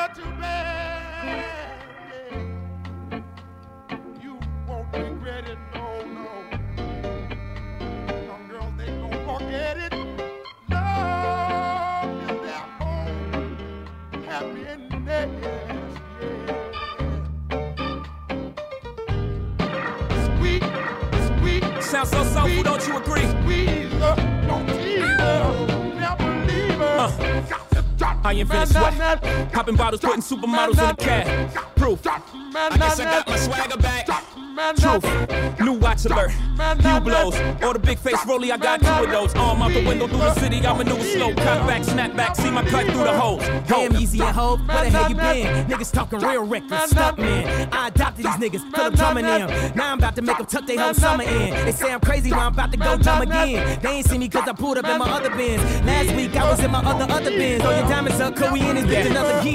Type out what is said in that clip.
not too bad. Yeah. You won't regret it, no, no. Some girls, they gon' forget it. Love is their home, happiness, yeah. Sweet, sweet. Sounds so soulful, don't you agree? Squeezer, don't teaser, never leave her. I invented sweat, popping bottles, putting supermodels in the cab. Proof, I guess I got my swagger back. Truth, new watch alert, few blows. Or the big face rollie, I got 2 of those. Arm out the window through the city, I maneuver slow. Cut back, snap back, see my cut through the holes. Damn, Easy and Hov, where the hell you been? Niggas talking real reckless, stuck man. I adopted these niggas, feel them drumming them. Now I'm about to make them tuck their whole summer in. They say I'm crazy, but I'm about to go dumb again. They ain't see me cause I pulled up in my other bins. Last week I was in my other bins. Oh, your diamonds up, cause we in this bitch another year.